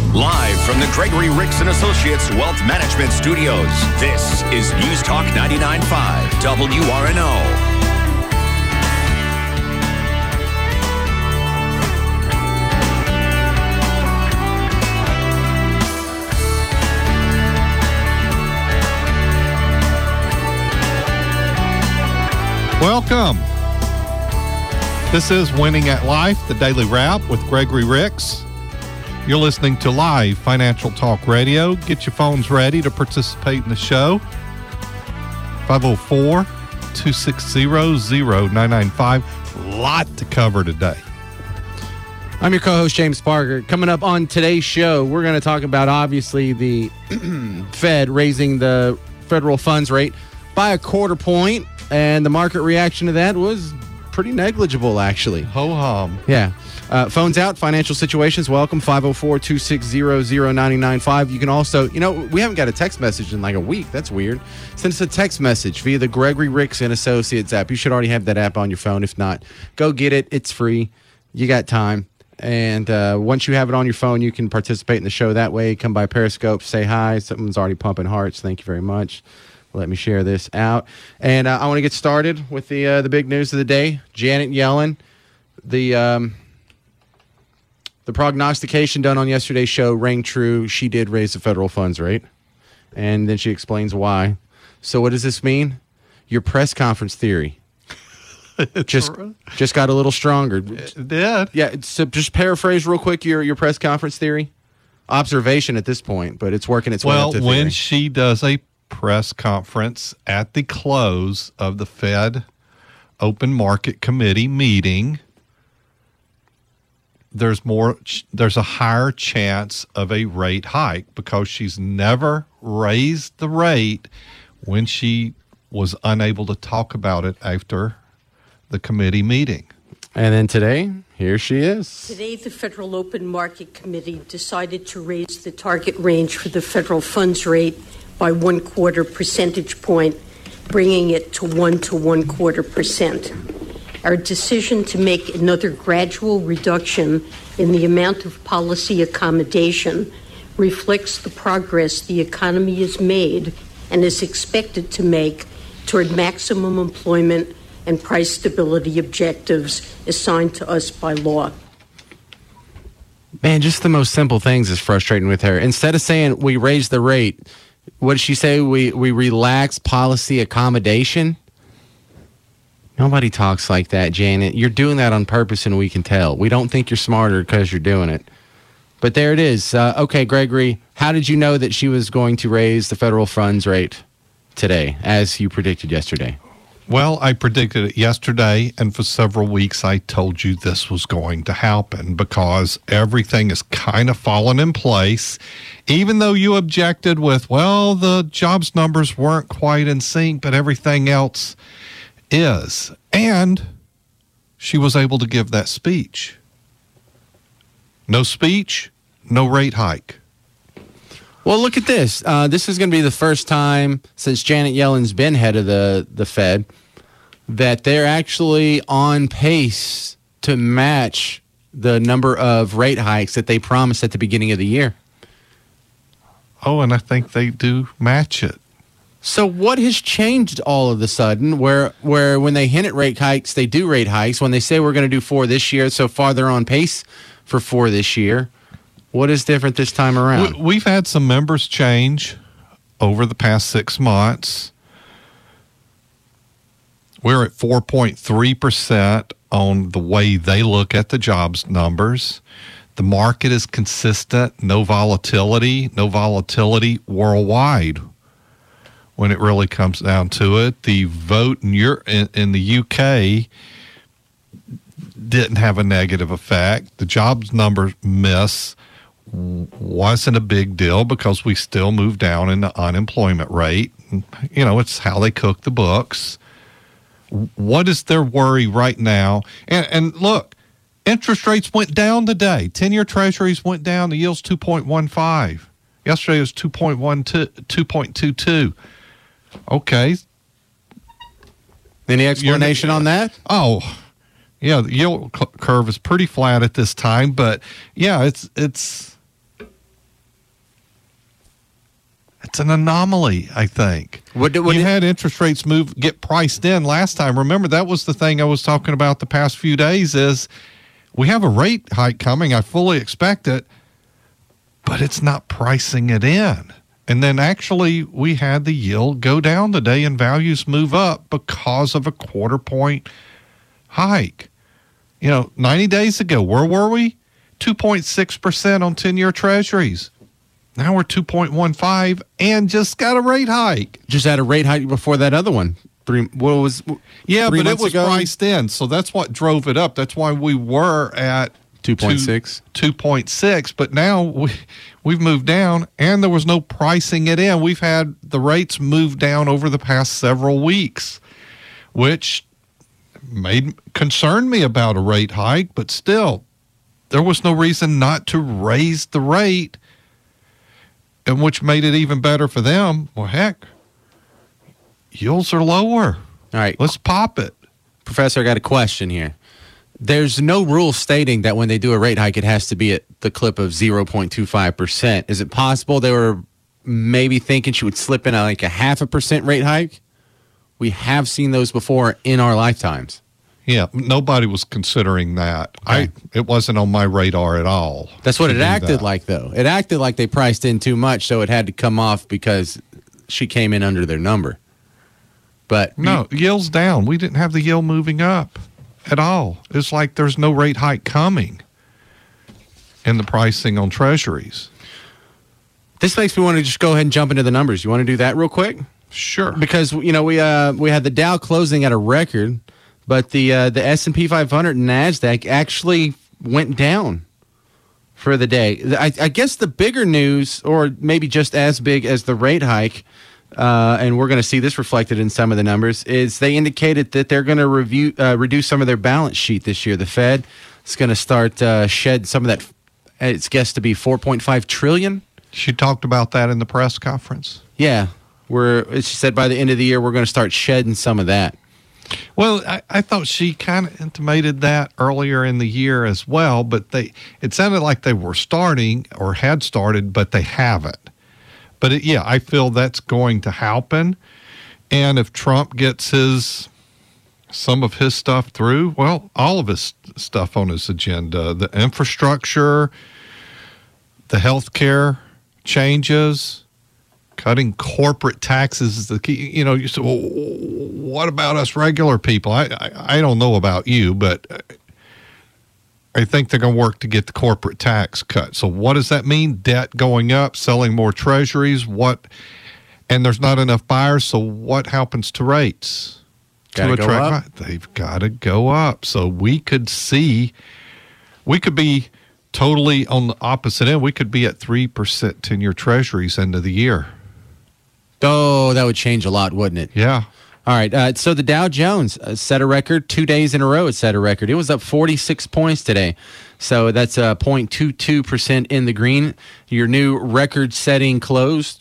Live from the Gregory Ricks & Associates Wealth Management Studios, this is News Talk 99.5 WRNO. Welcome. This is Winning at Life, the Daily Wrap with Gregory Ricks. You're listening to live Financial Talk Radio. Get your phones ready to participate in the show. 504-260-0995. A lot to cover today. I'm your co-host, James Parker. Coming up on today's show, we're going to talk about, obviously, the Fed raising the federal funds rate by 1/4 point. And the market reaction to that was pretty negligible, actually. Ho-hum. Yeah. Phones out, financial situations, welcome, 504-260-0995. You can also, we haven't got a text message in like a week. That's weird. Send us a text message via the Gregory Ricks & Associates app. You should already have that app on your phone. If not, go get it. It's free. You got time. And once you have it on your phone, you can participate in the show that way. Come by Periscope, say hi. Someone's already pumping hearts. Thank you very much. Let me share this out. And I want to get started with the big news of the day. Janet Yellen, the prognostication done on yesterday's show rang true. She did raise the federal funds rate. And then she explains why. So what does this mean? Your press conference theory just got a little stronger. It did. Yeah, so just paraphrase real quick your press conference theory. Observation at this point, but it's working its way up to theory. Well, when she does a press conference at the close of the Fed Open Market Committee meeting, there's a higher chance of a rate hike because she's never raised the rate when she was unable to talk about it after the committee meeting. And then today, here she is. Today, the Federal Open Market Committee decided to raise the target range for the federal funds rate by 1/4 percentage point, bringing it to 1 to 1/4%. Our decision to make another gradual reduction in the amount of policy accommodation reflects the progress the economy has made and is expected to make toward maximum employment and price stability objectives assigned to us by law. Man, just the most simple things is frustrating with her. Instead of saying we raise the rate, what did she say? We relax policy accommodation? Nobody talks like that, Janet. You're doing that on purpose, and we can tell. We don't think you're smarter because you're doing it. But there it is. Okay, Gregory, how did you know that she was going to raise the federal funds rate today, as you predicted yesterday? Well, I predicted it yesterday, and for several weeks I told you this was going to happen because everything is kind of fallen in place. Even though you objected with, well, the jobs numbers weren't quite in sync, but everything else is. And she was able to give that speech. No speech, no rate hike. Well, look at this. This is going to be the first time since Janet Yellen's been head of the Fed that they're actually on pace to match the number of rate hikes that they promised at the beginning of the year. Oh, and I think they do match it. So what has changed all of a sudden where when they hint at rate hikes, they do rate hikes? When they say we're going to do 4 this year, so far they're on pace for 4 this year. What is different this time around? We've had some members change over the past 6 months. We're at 4.3% on the way they look at the jobs numbers. The market is consistent, no volatility worldwide when it really comes down to it. The vote in the UK didn't have a negative effect. The jobs numbers miss wasn't a big deal because we still moved down in the unemployment rate. It's how they cook the books. What is their worry right now? And look, interest rates went down today. 10-year treasuries went down. The yield's 2.15. Yesterday it was 2.22. Okay. Any explanation on that? Oh, yeah, the yield curve is pretty flat at this time, but yeah, it's It's an anomaly, I think. You had interest rates get priced in last time. Remember, that was the thing I was talking about the past few days is we have a rate hike coming. I fully expect it, but it's not pricing it in. And then actually we had the yield go down today and values move up because of a 1/4 point hike. 90 days ago, where were we? 2.6% on 10-year treasuries. Now we're 2.15 and just got a rate hike. Just had a rate hike before that other one. But it was priced in. So that's what drove it up. That's why we were at 2.6. 2.6. But now we've moved down and there was no pricing it in. We've had the rates move down over the past several weeks, which concerned me about a rate hike, but still, there was no reason not to raise the rate, and which made it even better for them. Well, heck, yields are lower. All right. Let's pop it. Professor, I got a question here. There's no rule stating that when they do a rate hike, it has to be at the clip of 0.25%. Is it possible they were maybe thinking she would slip in like a 0.5% rate hike? We have seen those before in our lifetimes. Yeah, nobody was considering that. Okay. It wasn't on my radar at all. That's what it acted like, though. It acted like they priced in too much, so it had to come off because she came in under their number. But no, yield's down. We didn't have the yield moving up at all. It's like there's no rate hike coming in the pricing on treasuries. This makes me want to just go ahead and jump into the numbers. You want to do that real quick? Sure. Because we had the Dow closing at a record, but the S&P 500 and NASDAQ actually went down for the day. I guess the bigger news, or maybe just as big as the rate hike, and we're going to see this reflected in some of the numbers, is they indicated that they're going to reduce some of their balance sheet this year. The Fed is going to start shed some of that. It's guessed to be $4.5 trillion. She talked about that in the press conference. Yeah. She said by the end of the year, we're going to start shedding some of that. Well, I thought she kind of intimated that earlier in the year as well, but it sounded like they were starting or had started, but they haven't. But I feel that's going to happen. And if Trump gets some of his stuff through, well, all of his stuff on his agenda, the infrastructure, the health care changes, cutting corporate taxes is the key. You say, well, what about us regular people? I don't know about you, but I think they're going to work to get the corporate tax cut. So what does that mean? Debt going up, selling more treasuries. And there's not enough buyers. So what happens to rates? Gotta go up. They've got to go up. So we could be totally on the opposite end. We could be at 3% 10-year treasuries end of the year. Oh, that would change a lot, wouldn't it? Yeah. All right. So the Dow Jones set a record 2 days in a row. It set a record. It was up 46 points today. So that's 0.22% in the green. Your new record-setting close,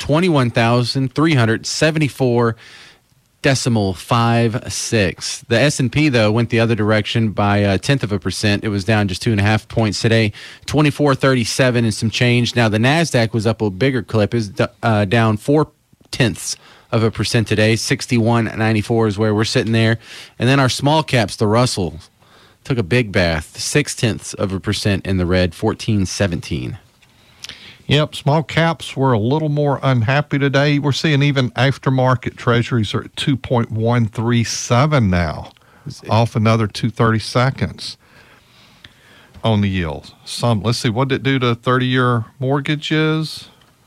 21,374.56. The S&P, though, went the other direction by 0.1%. It was down just 2.5 points today, 2437 and some change. Now, the NASDAQ was up a bigger clip. It's down 0.4% today. 61.94 is where we're sitting there. And then our small caps, the Russell, took a big bath. 0.6% in the red, 1417. Yep, small caps were a little more unhappy today. We're seeing even aftermarket treasuries are at 2.137 now, off another 2/32 on the yield. Let's see, what did it do to 30-year mortgages?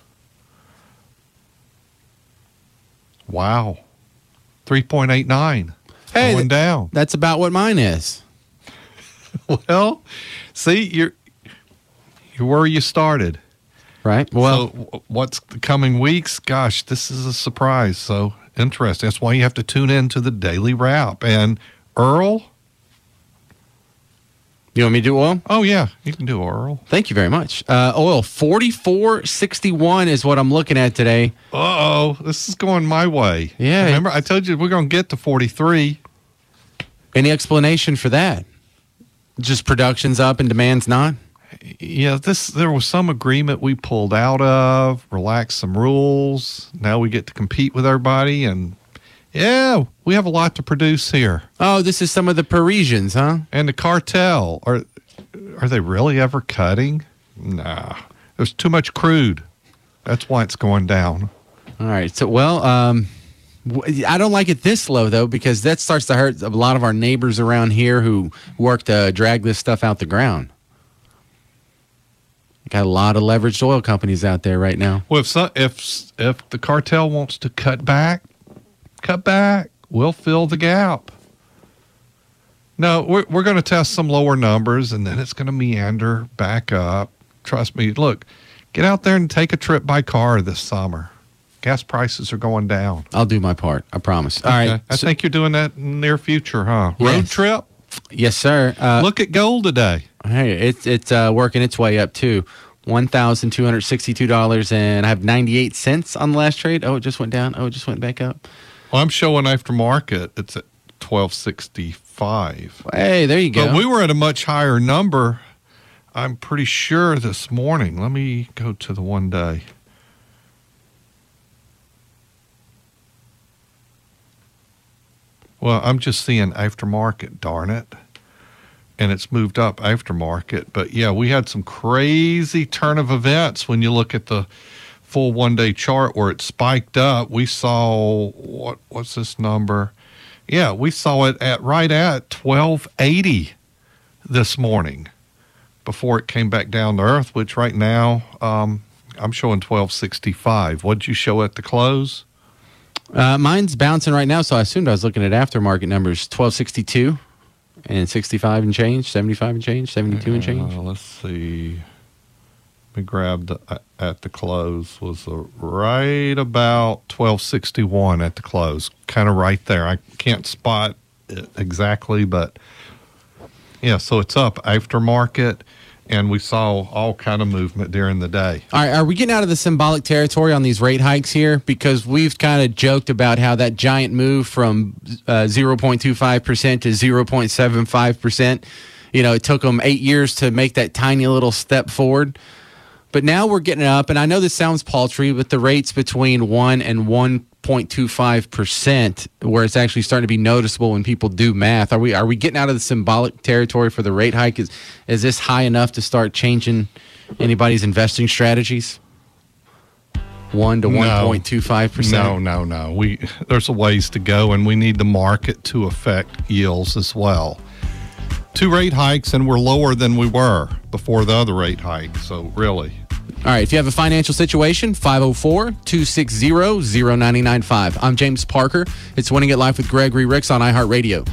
Wow, 3.89. Hey, going down. That's about what mine is. Well, see, you're where you started. Right. Well, so what's the coming weeks? Gosh, this is a surprise. So interesting. That's why you have to tune in to the Daily Wrap. And Earl? You want me to do oil? Oh, yeah. You can do Earl. Thank you very much. Oil, 44.61 is what I'm looking at today. Uh-oh. This is going my way. Yeah. Remember, I told you we're going to get to 43. Any explanation for that? Just production's up and demand's not? Yeah, there was some agreement we pulled out of, relaxed some rules. Now we get to compete with everybody, and yeah, we have a lot to produce here. Oh, this is some of the Parisians, huh? And the cartel, are they really ever cutting? Nah, there's too much crude. That's why it's going down. All right. So, well, I don't like it this low, though, because that starts to hurt a lot of our neighbors around here who work to drag this stuff out the ground. Got a lot of leveraged oil companies out there right now. Well, if the cartel wants to cut back, we'll fill the gap. No, we're going to test some lower numbers, and then it's going to meander back up. Trust me. Look, get out there and take a trip by car this summer. Gas prices are going down. I'll do my part. I promise. All right. I think you're doing that in the near future, huh? Yes. Road trip? Yes, sir. Look at gold today. Hey, it's working its way up, too. $1,262, and I have 98 cents on the last trade. Oh, it just went down. Oh, it just went back up. Well, I'm showing aftermarket. It's at $12.65. Hey, there you go. But we were at a much higher number, I'm pretty sure, this morning. Let me go to the 1 day. Well, I'm just seeing aftermarket, darn it. And it's moved up aftermarket. But yeah, we had some crazy turn of events when you look at the full 1 day chart where it spiked up. We saw, what's this number? Yeah, we saw it right at 1280 this morning before it came back down to earth, which right now I'm showing 1265. What did you show at the close? Mine's bouncing right now, so I assumed I was looking at aftermarket numbers. 1262 and 65 and change, 75 and change, 72 and change. Let's see. We grabbed at the close was right about 1261 at the close, kind of right there. I can't spot it exactly, but yeah, so it's up aftermarket, and we saw all kind of movement during the day. All right, are we getting out of the symbolic territory on these rate hikes here? Because we've kind of joked about how that giant move from 0.25% to 0.75%, it took them 8 years to make that tiny little step forward. But now we're getting up, and I know this sounds paltry, but the rates between 1 and 1.25%, where it's actually starting to be noticeable when people do math. Are we getting out of the symbolic territory for the rate hike? Is this high enough to start changing anybody's investing strategies? 1 to 1.25%? No. There's a ways to go, and we need the market to affect yields as well. 2 rate hikes, and we're lower than we were before the other rate hike, so really. All right, if you have a financial situation, 504-260-0995. I'm James Parker. It's Winning at Life with Gregory Ricks on iHeartRadio.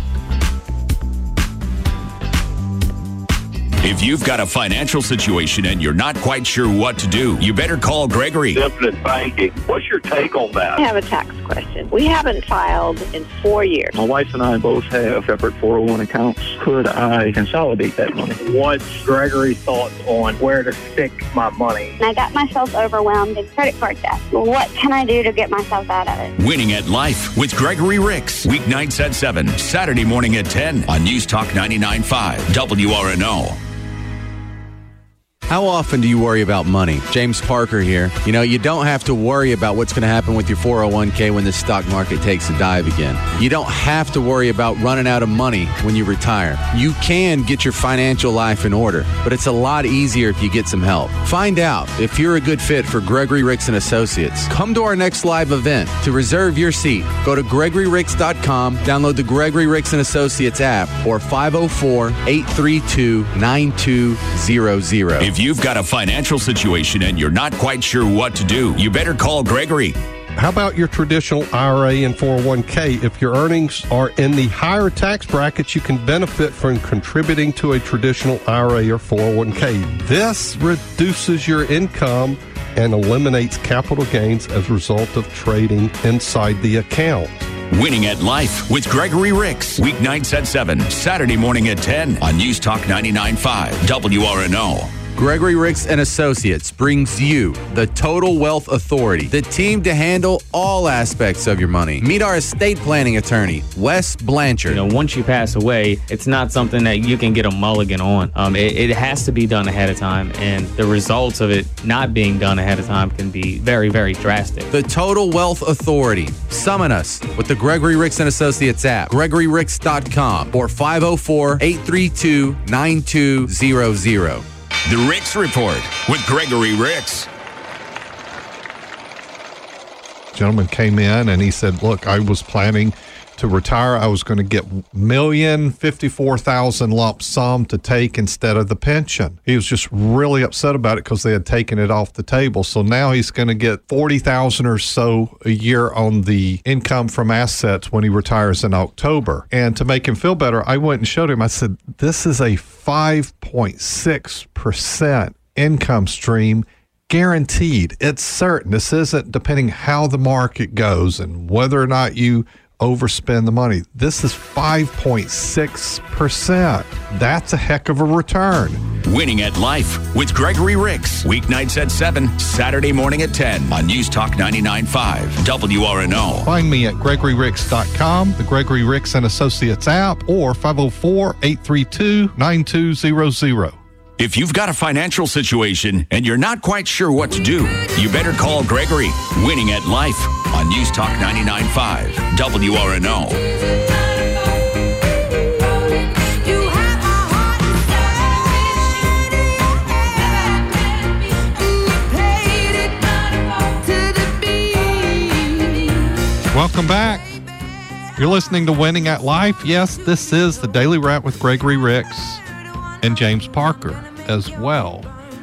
If you've got a financial situation and you're not quite sure what to do, you better call Gregory. Infinite banking. What's your take on that? I have a tax question. We haven't filed in 4 years. My wife and I both have separate 401 accounts. Could I consolidate that money? What's Gregory's thoughts on where to stick my money? I got myself overwhelmed in credit card debt. What can I do to get myself out of it? Winning at Life with Gregory Ricks. Weeknights at 7, Saturday morning at 10 on News Talk 99.5 WRNO. How often do you worry about money? James Parker here. You don't have to worry about what's going to happen with your 401k when the stock market takes a dive again. You don't have to worry about running out of money when you retire. You can get your financial life in order, but it's a lot easier if you get some help. Find out if you're a good fit for Gregory Ricks and Associates. Come to our next live event. To reserve your seat, go to GregoryRicks.com, download the Gregory Ricks and Associates app, or 504-832-9200. If you've got a financial situation and you're not quite sure what to do, you better call Gregory. How about your traditional IRA and 401k? If your earnings are in the higher tax brackets, you can benefit from contributing to a traditional IRA or 401k. This reduces your income and eliminates capital gains as a result of trading inside the account. Winning at Life with Gregory Ricks. Weeknights at 7, Saturday morning at 10 on News Talk 99.5 WRNO. Gregory Ricks and Associates brings you the Total Wealth Authority, the team to handle all aspects of your money. Meet our estate planning attorney, Wes Blanchard. Once you pass away, it's not something that you can get a mulligan on. It has to be done ahead of time, and the results of it not being done ahead of time can be very, very drastic. The Total Wealth Authority. Summon us with the Gregory Ricks and Associates app, GregoryRicks.com, or 504-832-9200. The Ricks Report with Gregory Ricks. Gentleman came in and he said, look, I was planning to retire. I was going to get $1,054,000 lump sum to take instead of the pension. He was just really upset about it because they had taken it off the table. So now he's going to get $40,000 or so a year on the income from assets when he retires in October. And to make him feel better, I went and showed him. I said, this is a 5.6% income stream, guaranteed. It's certain. This isn't depending how the market goes and whether or not you overspend the money. This is 5.6%. That's a heck of a return. Winning at Life with Gregory Ricks. Weeknights at 7, Saturday morning at 10 on News Talk 99.5 WRNO. Find me at GregoryRicks.com, the Gregory Ricks and Associates app, or 504-832-9200. If you've got a financial situation and you're not quite sure what to do, you better call Gregory. Winning at Life on News Talk 99.5 WRNO. Welcome back. You're listening to Winning at Life. Yes, this is the Daily Wrap with Gregory Ricks and James Parker as well.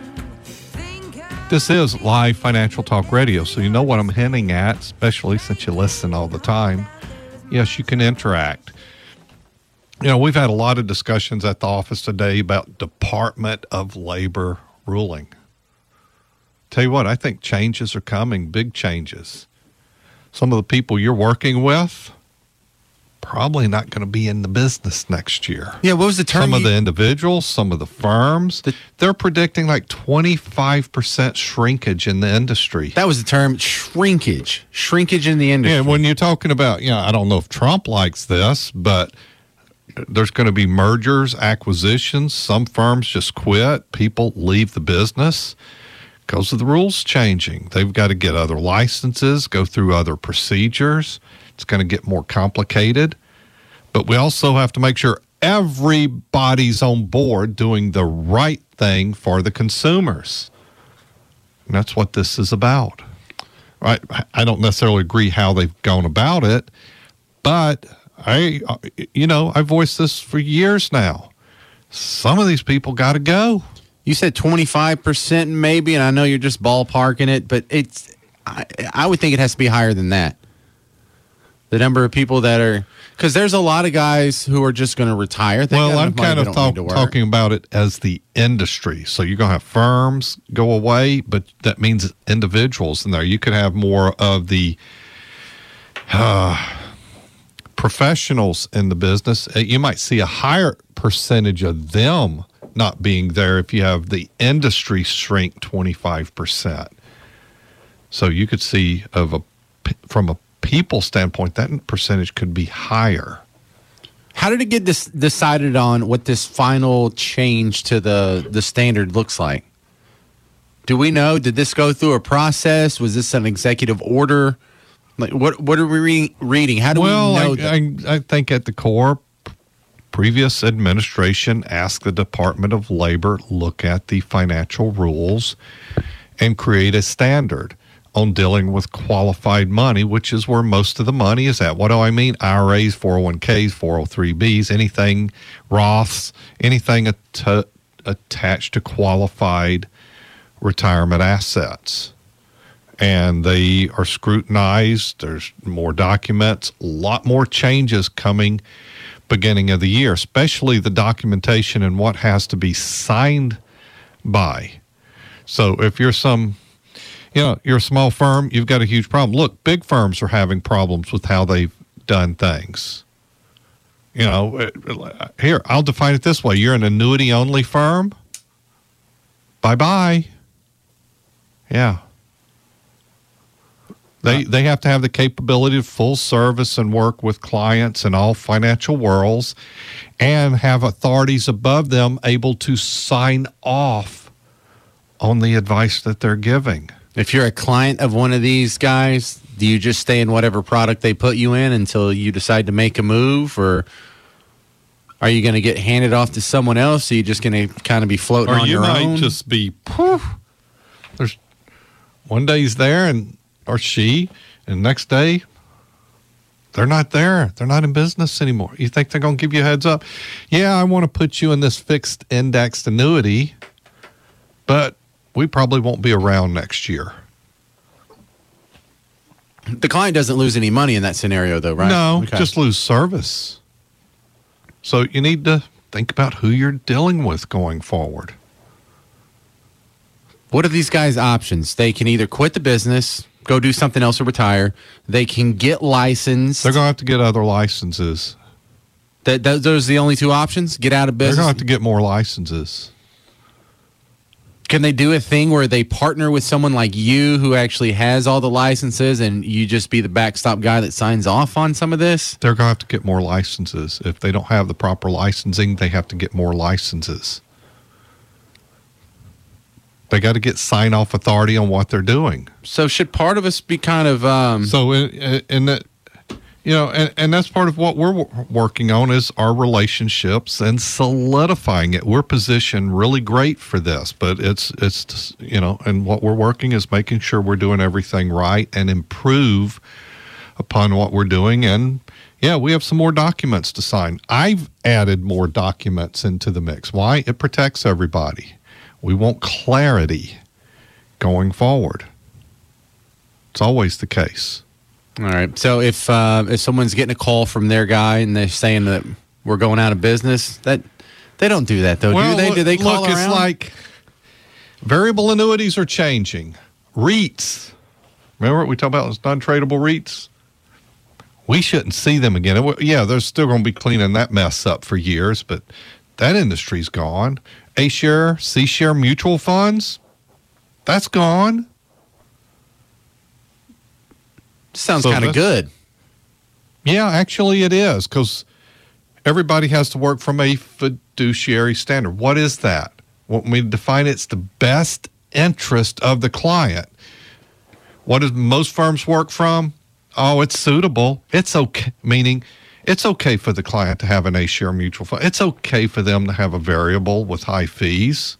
This is live financial talk radio, so you know what I'm hinting at, especially since you listen all the time. Yes, you can interact. We've had a lot of discussions at the office today about Department of Labor ruling. Tell you what, I think changes are coming, big changes. Some of the people you're working with probably not going to be in the business next year. Yeah, what was the term? Some of the individuals, some of the firms, they're predicting like 25% shrinkage in the industry. That was the term, shrinkage. Shrinkage in the industry. Yeah, when you're talking about, I don't know if Trump likes this, but there's going to be mergers, acquisitions. Some firms just quit. People leave the business because of the rules changing. They've got to get other licenses, go through other procedures. It's going to get more complicated, but we also have to make sure everybody's on board doing the right thing for the consumers. And that's what this is about. I don't necessarily agree how they've gone about it, but I voiced this for years now. Some of these people got to go. You said 25% maybe, and I know you're just ballparking it, but I would think it has to be higher than that. The number of people that are, because there's a lot of guys who are just going to retire. Well, I'm kind of talking about it as the industry. So you're going to have firms go away, but that means individuals in there. You could have more of the professionals in the business. You might see a higher percentage of them not being there if you have the industry shrink 25%. So you could see from a people standpoint, that percentage could be higher. How did it get decided on what this final change to the standard looks like? Do we know? Did this go through a process? Was this an executive order? Like what are we reading? How do we know that? I think at the core, previous administration asked the Department of Labor look at the financial rules and create a standard on dealing with qualified money, which is where most of the money is at. What do I mean? IRAs, 401ks, 403bs, anything, Roths, anything attached to qualified retirement assets. And they are scrutinized. There's more documents, a lot more changes coming beginning of the year, especially the documentation and what has to be signed by. So if you're you're a small firm, you've got a huge problem. Look, big firms are having problems with how they've done things. Here, I'll define it this way. You're an annuity-only firm. bye-bye. Yeah. They have to have the capability of full service and work with clients in all financial worlds and have authorities above them able to sign off on the advice that they're giving. If you're a client of one of these guys, do you just stay in whatever product they put you in until you decide to make a move, or are you going to get handed off to someone else? Are you just going to kind of be floating on your own? Or you might just be, there's one day he's there or she, and next day they're not there. They're not in business anymore. You think they're going to give you a heads up? Yeah, I want to put you in this fixed indexed annuity, but we probably won't be around next year. The client doesn't lose any money in that scenario, though, right? No, Okay. just lose service. So you need to think about who you're dealing with going forward. What are these guys' options? They can either quit the business, go do something else, or retire. They can get licensed. They're going to have to get other licenses. Those are the only two options? Get out of business? They're going to have to get more licenses. Can they do a thing where they partner with someone like you who actually has all the licenses and you just be the backstop guy that signs off on some of this? They're going to have to get more licenses. If they don't have the proper licensing, they have to get more licenses. They got to get sign-off authority on what they're doing. So should part of us be kind of... So in that, you know, and that's part of what we're working on is our relationships and solidifying it. We're positioned really great for this, but it's you know, and what we're working is making sure we're doing everything right and improve upon what we're doing. And yeah, we have some more documents to sign. I've added more documents into the mix. Why? It protects everybody. We want clarity going forward. It's always the case. All right. So if someone's getting a call from their guy and they're saying that we're going out of business, that they don't do that, though, do they? Do they call look, around? It's like variable annuities are changing. REITs. Remember what we talked about those non-tradable REITs? We shouldn't see them again. Yeah, they're still going to be cleaning that mess up for years, but that industry's gone. A-share, C-share mutual funds, that's gone. Sounds kind of good. Yeah, actually it is, because everybody has to work from a fiduciary standard. What is that? When we define it's the best interest of the client. What does most firms work from? Oh, it's suitable. It's okay, meaning it's okay for the client to have an A-share mutual fund. It's okay for them to have a variable with high fees.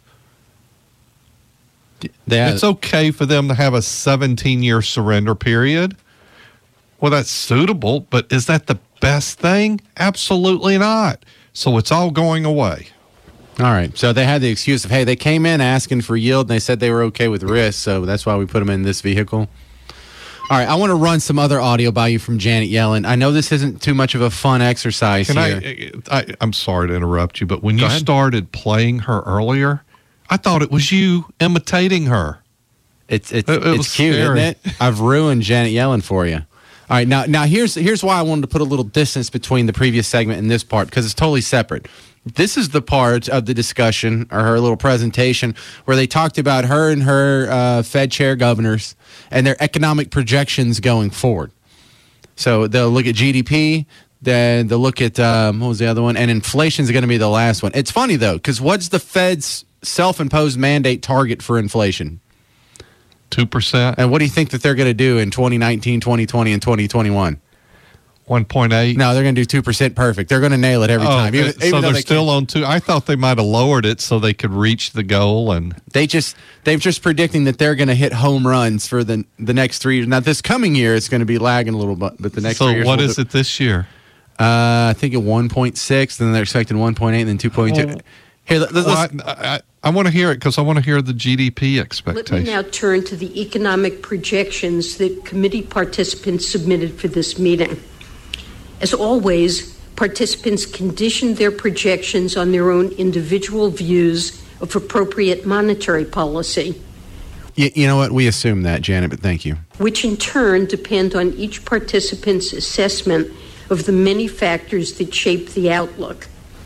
It's okay for them to have a 17-year surrender period. Well, that's suitable, but is that the best thing? Absolutely not. So it's all going away. All right. So they had the excuse of, hey, they came in asking for yield, and they said they were okay with risk, so that's why we put them in this vehicle. All right. I want to run some other audio by you from Janet Yellen. I know this isn't too much of a fun exercise here. I'm sorry to interrupt you, but when you started playing her earlier, I thought it was you imitating her. It's cute, isn't it? I've ruined Janet Yellen for you. All right, now here's why I wanted to put a little distance between the previous segment and this part, because it's totally separate. This is the part of the discussion, or her little presentation, where they talked about her and her Fed chair governors and their economic projections going forward. So they'll look at GDP, then they'll look at, what was the other one? And inflation is going to be the last one. It's funny, though, because what's the Fed's self-imposed mandate target for inflation? 2%. And what do you think that they're going to do in 2019, 2020, and 2021? 1.8. No, they're going to do 2% perfect. They're going to nail it every time. So they're still on 2. I thought they might have lowered it so they could reach the goal. And they've just predicting that they're going to hit home runs for the next 3 years. Now, this coming year, it's going to be lagging a little bit, but the next 3 years. So what is it this year? I think at 1.6, then they're expecting 1.8, and then 2.2. Here, I want to hear it because I want to hear the GDP expectation. Let me now turn to the economic projections that committee participants submitted for this meeting. As always, participants conditioned their projections on their own individual views of appropriate monetary policy. You know what? We assume that, Janet, but thank you. Which in turn depend on each participant's assessment of the many factors that shape the outlook.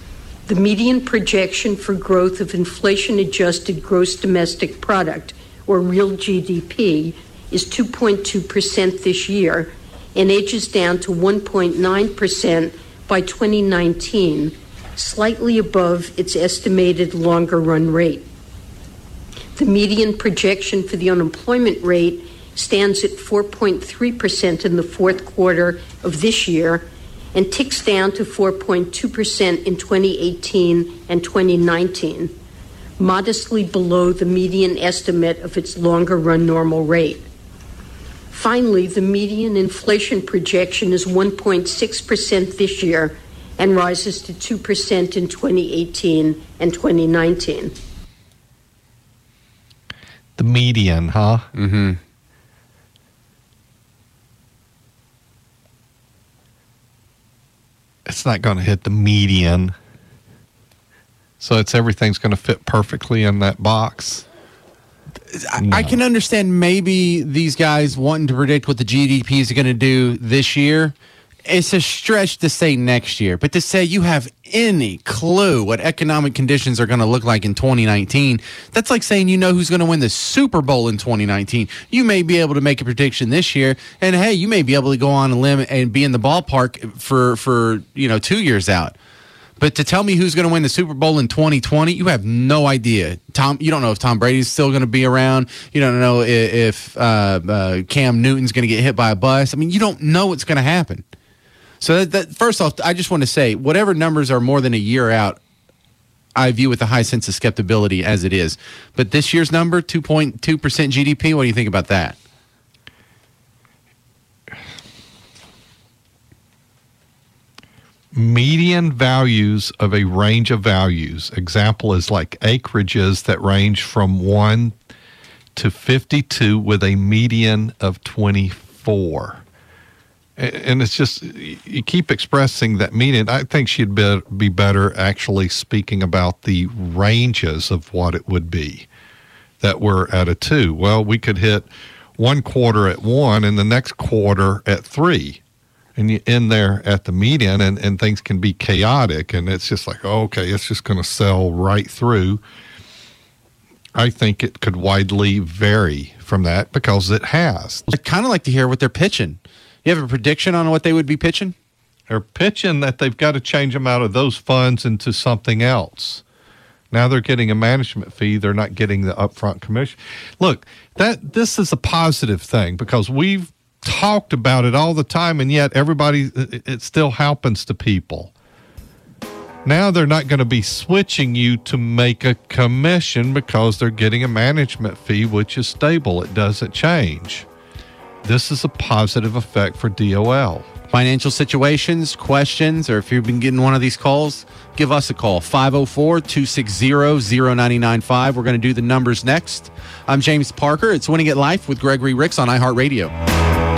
The median projection for growth of inflation-adjusted gross domestic product, or real GDP, is 2.2% this year and edges down to 1.9% by 2019, slightly above its estimated longer-run rate. The median projection for the unemployment rate stands at 4.3% in the fourth quarter of this year and ticks down to 4.2% in 2018 and 2019, modestly below the median estimate of its longer-run normal rate. Finally, the median inflation projection is 1.6% this year and rises to 2% in 2018 and 2019. The median, huh? Mm-hmm. It's not going to hit the median. So everything's going to fit perfectly in that box. No. I can understand maybe these guys wanting to predict what the GDP is going to do this year. It's a stretch to say next year, but to say you have any clue what economic conditions are going to look like in 2019, that's like saying you know who's going to win the Super Bowl in 2019. You may be able to make a prediction this year, and hey, you may be able to go on a limb and be in the ballpark for 2 years out. But to tell me who's going to win the Super Bowl in 2020, you have no idea. You don't know if Tom Brady's still going to be around. You don't know if Cam Newton's going to get hit by a bus. I mean, you don't know what's going to happen. So that first off, I just want to say, whatever numbers are more than a year out, I view with a high sense of skepticism as it is. But this year's number, 2.2% GDP, what do you think about that? Median values of a range of values. Example is like acreages that range from 1 to 52 with a median of 24. And it's just, you keep expressing that median. I think she'd be better actually speaking about the ranges of what it would be that we're at a 2. Well, we could hit one quarter at 1 and the next quarter at 3. And you end there at the median, and things can be chaotic, and it's just like, oh, okay, it's just going to sell right through. I think it could widely vary from that because it has. I'd kind of like to hear what they're pitching. You have a prediction on what they would be pitching? They're pitching that they've got to change them out of those funds into something else. Now they're getting a management fee. They're not getting the upfront commission. Look, this is a positive thing because we've talked about it all the time, and yet it still happens to people. Now they're not going to be switching you to make a commission because they're getting a management fee, which is stable. It doesn't change. This is a positive effect for DOL. Financial situations, questions, or if you've been getting one of these calls, give us a call, 504-260-0995. We're going to do the numbers next. I'm James Parker. It's Winning at Life with Gregory Ricks on iHeartRadio.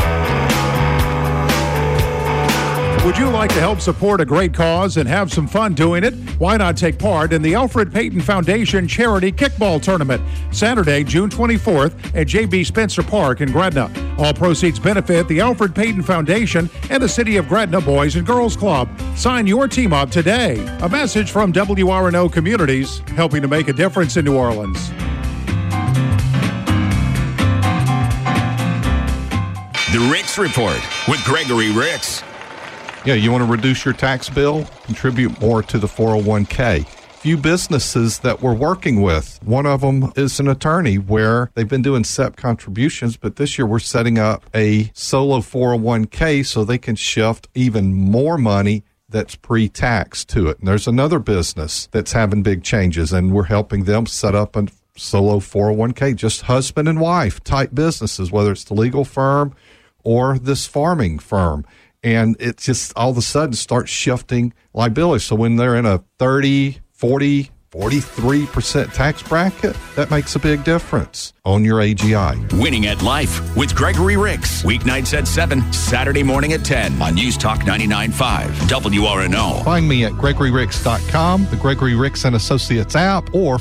Would you like to help support a great cause and have some fun doing it? Why not take part in the Alfred Payton Foundation Charity Kickball Tournament, Saturday, June 24th at J.B. Spencer Park in Gretna. All proceeds benefit the Alfred Payton Foundation and the City of Gretna Boys and Girls Club. Sign your team up today. A message from WRNO Communities, helping to make a difference in New Orleans. The Ricks Report with Gregory Ricks. Yeah, you want to reduce your tax bill? Contribute more to the 401k. Few businesses that we're working with. One of them is an attorney where they've been doing SEP contributions, but this year we're setting up a solo 401k so they can shift even more money that's pre-tax to it. And there's another business that's having big changes, and we're helping them set up a solo 401k, just husband and wife type businesses, whether it's the legal firm or this farming firm. And it just all of a sudden starts shifting liability. So when they're in a 30, 40, 43% tax bracket, that makes a big difference on your AGI. Winning at Life with Gregory Ricks. Weeknights at 7, Saturday morning at 10 on News Talk 99.5 WRNO. Find me at GregoryRicks.com, the Gregory Ricks and Associates app, or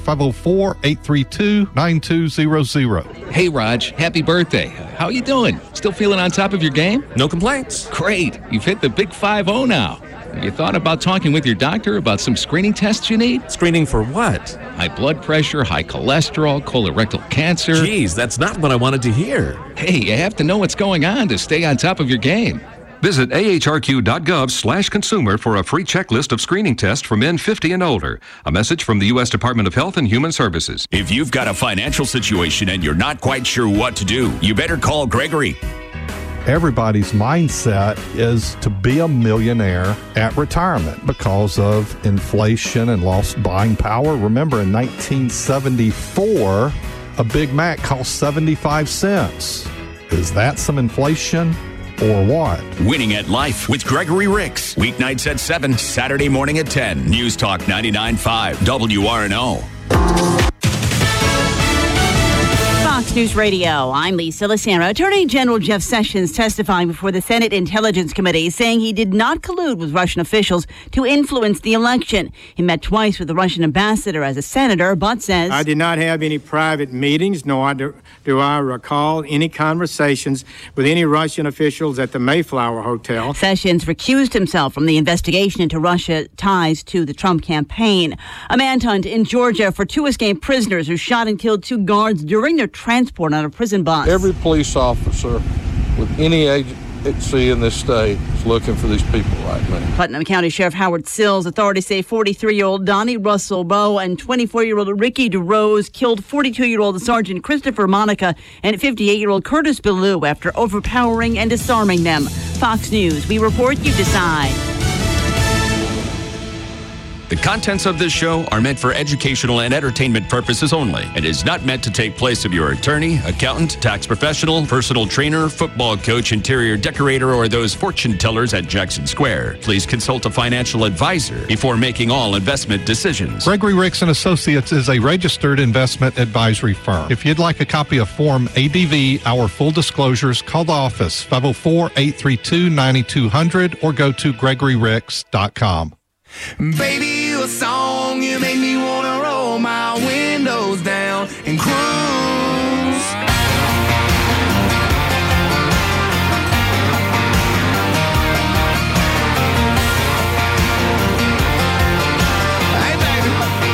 504-832-9200. Hey, Raj, happy birthday. How you doing? Still feeling on top of your game? No complaints. Great. You've hit the big 5-0 now. You thought about talking with your doctor about some screening tests you need? Screening for what? High blood pressure, high cholesterol, colorectal cancer. Geez, that's not what I wanted to hear. Hey, you have to know what's going on to stay on top of your game. Visit ahrq.gov/consumer for a free checklist of screening tests for men 50 and older. A message from the U.S. Department of Health and Human Services. If you've got a financial situation and you're not quite sure what to do, you better call Gregory. Everybody's mindset is to be a millionaire at retirement because of inflation and lost buying power. Remember, in 1974, a Big Mac cost 75 cents. Is that some inflation? Or what? Winning at Life with Gregory Ricks. Weeknights at 7, Saturday morning at 10. News Talk 99.5 WRNO. Fox News Radio, I'm Lisa Lacero. Attorney General Jeff Sessions testifying before the Senate Intelligence Committee, saying he did not collude with Russian officials to influence the election. He met twice with the Russian ambassador as a senator, but says, I did not have any private meetings, nor do I recall any conversations with any Russian officials at the Mayflower Hotel. Sessions recused himself from the investigation into Russia ties to the Trump campaign. A manhunt in Georgia for 2 escaped prisoners who shot and killed 2 guards during their transport on a prison bus. Every police officer with any agency in this state is looking for these people right now. Putnam County Sheriff Howard Sills, authorities say 43-year-old Donnie Russell Bowe and 24-year-old Ricky DeRose killed 42-year-old Sergeant Christopher Monica and 58-year-old Curtis Ballou after overpowering and disarming them. Fox News, we report, you decide. The contents of this show are meant for educational and entertainment purposes only and is not meant to take place of your attorney, accountant, tax professional, personal trainer, football coach, interior decorator, or those fortune tellers at Jackson Square. Please consult a financial advisor before making all investment decisions. Gregory Ricks & Associates is a registered investment advisory firm. If you'd like a copy of Form ADV, our full disclosures, call the office 504-832-9200 or go to gregoryricks.com. Baby, you a song, you make me wanna roll my windows down and cruise. Hey, baby.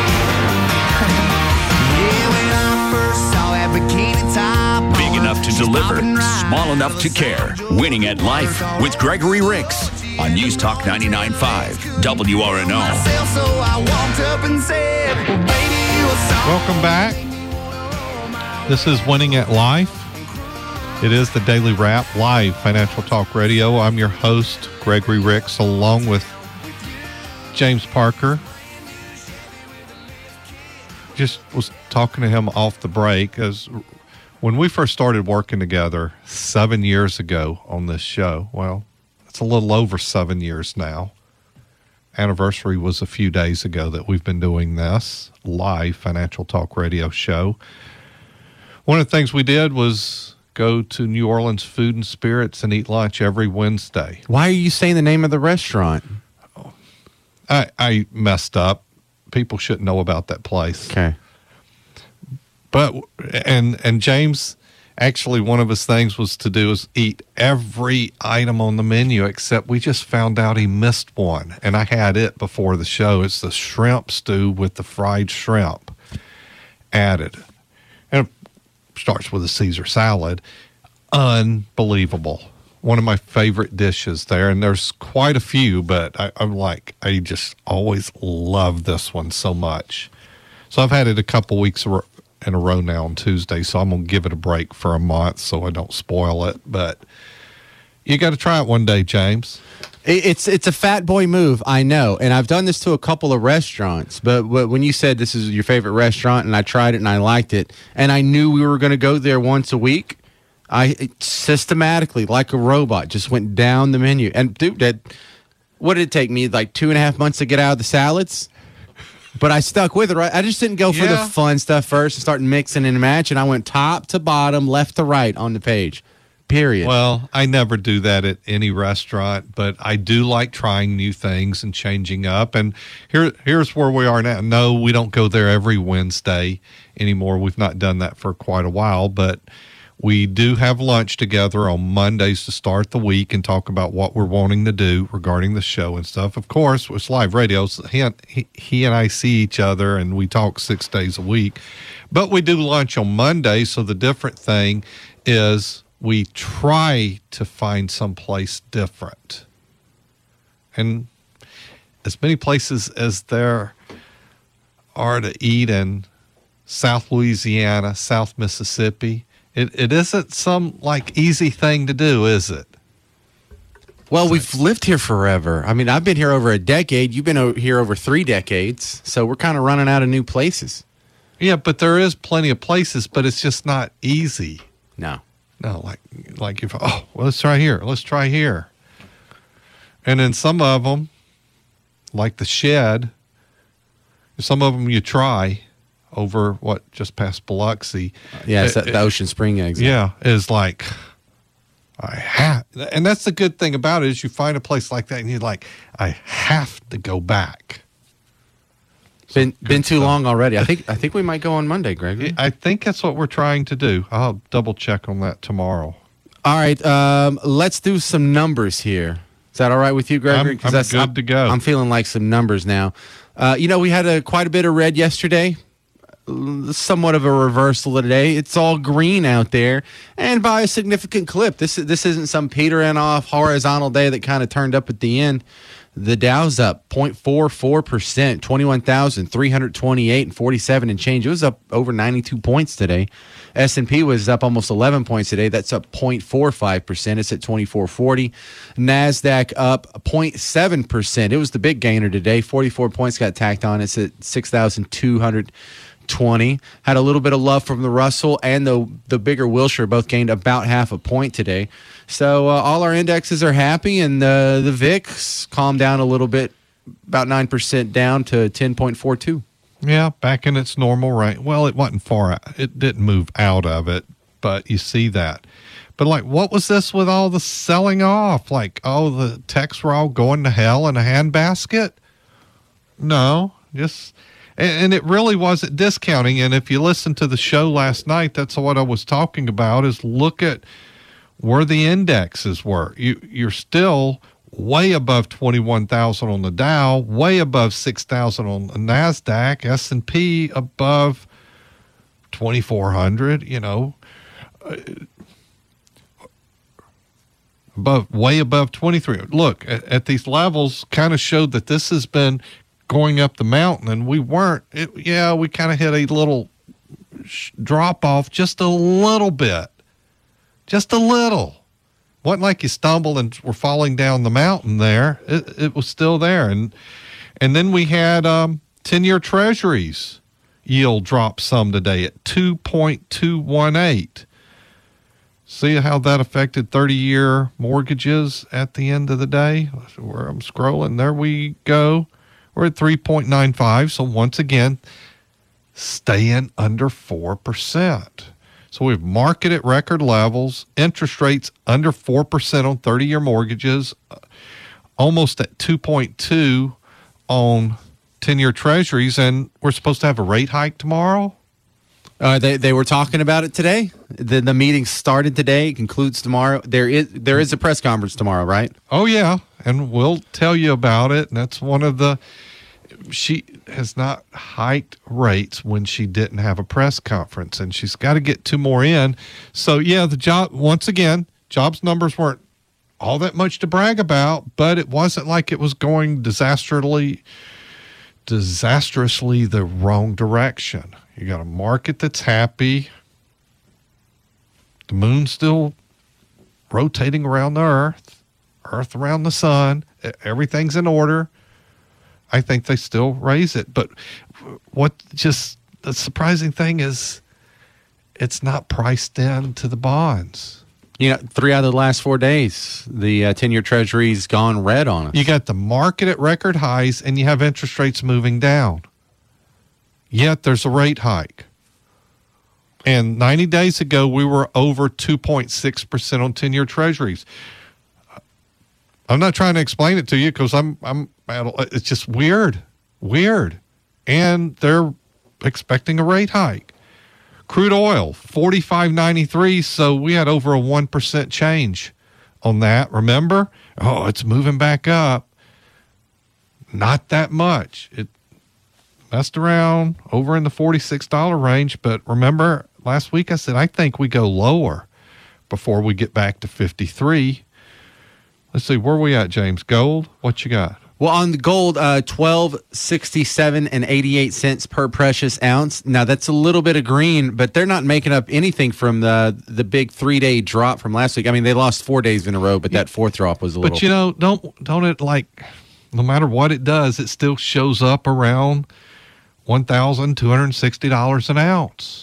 Yeah, when I first saw that bikini top, big enough to deliver, small enough to care. Winning at Life with Gregory Ricks on News Talk 99.5 WRNO. Welcome back. This is Winning at Life. It is the Daily Wrap, live Financial Talk Radio. I'm your host, Gregory Ricks, along with James Parker. Just was talking to him off the break as when we first started working together 7 years ago on this show. Well, it's a little over 7 years now. Anniversary was a few days ago that we've been doing this live Financial Talk Radio show. One of the things we did was go to New Orleans Food and Spirits and eat lunch every Wednesday. Why are you saying the name of the restaurant? I messed up. People shouldn't know about that place. Okay. But, and James, actually, one of his things was to do is eat every item on the menu, except we just found out he missed one, and I had it before the show. It's the shrimp stew with the fried shrimp added. And it starts with a Caesar salad. Unbelievable. One of my favorite dishes there, and there's quite a few, but I just always love this one so much. So I've had it a couple weeks in a row now on Tuesday, so I'm going to give it a break for a month so I don't spoil it. But you got to try it one day, James. It's a fat boy move, I know. And I've done this to a couple of restaurants. But when you said this is your favorite restaurant, and I tried it and I liked it, and I knew we were going to go there once a week, I systematically, like a robot, just went down the menu. And dude, what did it take me, like 2.5 months to get out of the salads? But I stuck with it, right? I just didn't go for the fun stuff first and start mixing and matching. I went top to bottom, left to right on the page, period. Well, I never do that at any restaurant, but I do like trying new things and changing up. And here's where we are now. No, we don't go there every Wednesday anymore. We've not done that for quite a while, but We do have lunch together on Mondays to start the week and talk about what we're wanting to do regarding the show and stuff. Of course, it's live radio. So he and I see each other and we talk 6 days a week. But we do lunch on Monday, so the different thing is we try to find someplace different. And as many places as there are to eat in South Louisiana, South Mississippi, it isn't some like easy thing to do, is it? Well, we've lived here forever. I mean, I've been here over a decade. You've been here over 3 decades. So we're kind of running out of new places. Yeah, but there is plenty of places, but it's just not easy. No, like if, let's try here. Let's try here. And then some of them, like the Shed, some of them you try over just past Biloxi. Yeah, it's the Ocean Spring exit. Yeah, is like, and that's the good thing about it is you find a place like that and you're like, I have to go back. Been too long already. I think we might go on Monday, Gregory. I think that's what we're trying to do. I'll double check on that tomorrow. All right, let's do some numbers here. Is that all right with you, Gregory? I'm good to go. I'm feeling like some numbers now. We had quite a bit of red yesterday. Somewhat of a reversal today. It's all green out there, and by a significant clip. This isn't some petering off horizontal day that kind of turned up at the end. The Dow's up 0.44%, 21,328.47 and change. It was up over 92 points today. S&P was up almost 11 points today. That's up 0.45%. It's at 2440. NASDAQ up 0.7%. It was the big gainer today. 44 points got tacked on. It's at 6,220. Had a little bit of love from the Russell and the bigger Wilshire, both gained about half a point today. So all our indexes are happy, and the VIX calmed down a little bit, about 9% down to 10.42. Yeah, back in its normal range. Well, it wasn't far out. It didn't move out of it, but you see that. But like, what was this with all the selling off? Like, the techs were all going to hell in a handbasket? No, just... And it really wasn't discounting. And if you listen to the show last night, that's what I was talking about, is look at where the indexes were. You're still way above 21,000 on the Dow, way above 6,000 on the NASDAQ, S&P above 2,400, way above 23. Look, at these levels kind of showed that this has been going up the mountain, and we weren't. We kind of hit a little drop off, just a little bit, just a little. Wasn't like you stumbled and were falling down the mountain there. It was still there, and then we had 10-year Treasuries yield drop some today at 2.218. See how that affected 30-year mortgages at the end of the day? Where I'm scrolling, there we go. We're at 3.95, so once again, staying under 4%. So we've market at record levels, interest rates under 4% on 30-year mortgages, almost at 2.2 on 10-year treasuries, and we're supposed to have a rate hike tomorrow? They were talking about it today. The meeting started today, concludes tomorrow. There is a press conference tomorrow, right? Oh, yeah, and we'll tell you about it, and that's one of the... She has not hiked rates when she didn't have a press conference, and she's got to get 2 more in. So, yeah, once again, jobs numbers weren't all that much to brag about, but it wasn't like it was going disastrously the wrong direction. You got a market that's happy. The moon's still rotating around the Earth around the sun. Everything's in order. I think they still raise it. But the surprising thing is it's not priced into the bonds. 3 out of the last 4 days, the 10-year Treasury's gone red on us. You got the market at record highs, and you have interest rates moving down. Yet there's a rate hike. And 90 days ago, we were over 2.6% on 10-year Treasuries. I'm not trying to explain it to you because it's just weird. And they're expecting a rate hike. Crude oil, $45.93. So we had over a 1% change on that. Remember? Oh, it's moving back up. Not that much. It messed around over in the $46 range. But remember, last week I said, I think we go lower before we get back to 53. Let's see, where are we at, James? Gold? What you got? Well, on the gold, $12.67 and 88 cents per precious ounce. Now that's a little bit of green, but they're not making up anything from the big 3-day drop from last week. I mean, they lost 4 days in a row, but that fourth drop was a little. But you know, don't it like, no matter what it does, it still shows up around $1,260 an ounce.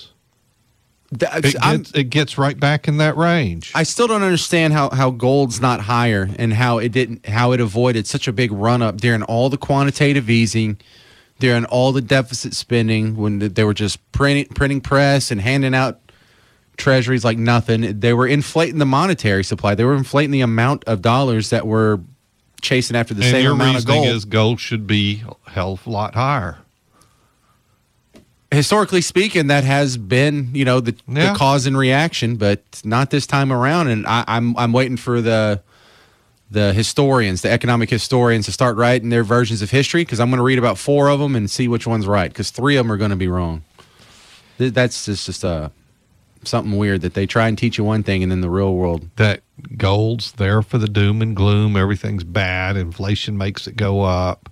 It gets right back in that range. I still don't understand how gold's not higher and how it avoided such a big run up during all the quantitative easing, during all the deficit spending, when they were just printing press and handing out treasuries like nothing. They were inflating the monetary supply. They were inflating the amount of dollars that were chasing after the same amount of gold. And your reasoning is gold should be a hell of a lot higher. Historically speaking, that has been, the cause and reaction, but not this time around. And I'm waiting for the historians, the economic historians, to start writing their versions of history, because I'm going to read about 4 of them and see which one's right, because 3 of them are going to be wrong. That's just something weird that they try and teach you one thing, and then the real world. That gold's there for the doom and gloom. Everything's bad. Inflation makes it go up.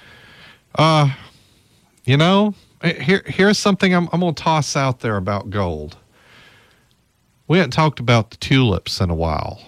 Here's something I'm going to toss out there about gold. We hadn't talked about the tulips in a while.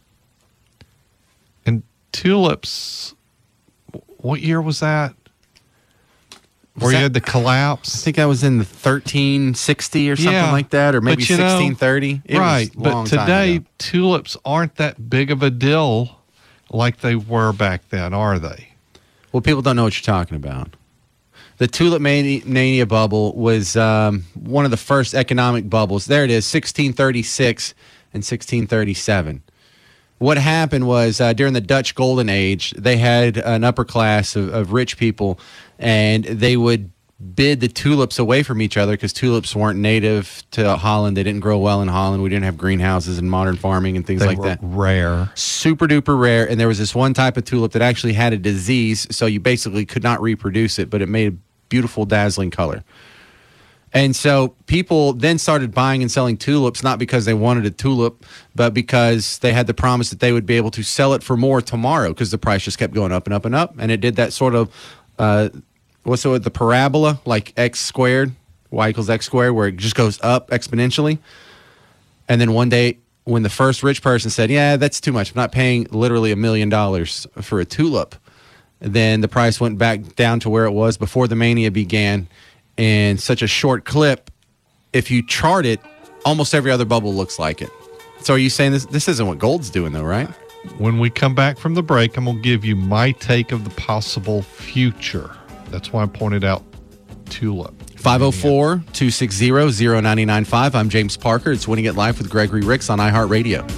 And tulips, what year was that? Where you had the collapse? I think that was in the 1360 or something like that, or maybe 1630. Right, but today tulips aren't that big of a deal like they were back then, are they? Well, people don't know what you're talking about. The tulip mania bubble was one of the first economic bubbles. There it is, 1636 and 1637. What happened was during the Dutch Golden Age, they had an upper class of rich people, and they would bid the tulips away from each other because tulips weren't native to Holland. They didn't grow well in Holland. We didn't have greenhouses and modern farming and things like that. Rare. Super duper rare. And there was this one type of tulip that actually had a disease, so you basically could not reproduce it, but it made a beautiful, dazzling color. And so people then started buying and selling tulips, not because they wanted a tulip, but because they had the promise that they would be able to sell it for more tomorrow, because the price just kept going up and up and up. And it did that sort of, the parabola, like x squared, y equals x squared, where it just goes up exponentially. And then one day, when the first rich person said, yeah, that's too much, I'm not paying literally $1 million for a tulip, then the price went back down to where it was before the mania began. In such a short clip, if you chart it, almost every other bubble looks like it. So are you saying this isn't what gold's doing, though, right? When we come back from the break, I'm going to give you my take of the possible future. That's why I pointed out tulip. 504-260-0995. I'm James Parker. It's Winning It Live with Gregory Ricks on iHeartRadio.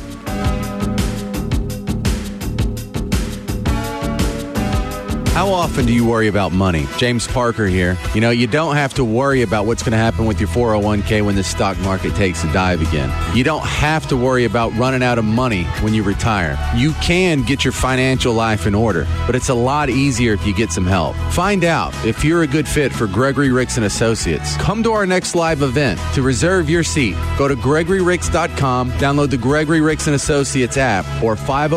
How often do you worry about money? James Parker here. You don't have to worry about what's going to happen with your 401k when the stock market takes a dive again. You don't have to worry about running out of money when you retire. You can get your financial life in order, but it's a lot easier if you get some help. Find out if you're a good fit for Gregory Ricks and Associates. Come to our next live event. To reserve your seat, go to GregoryRicks.com, download the Gregory Ricks and Associates app, or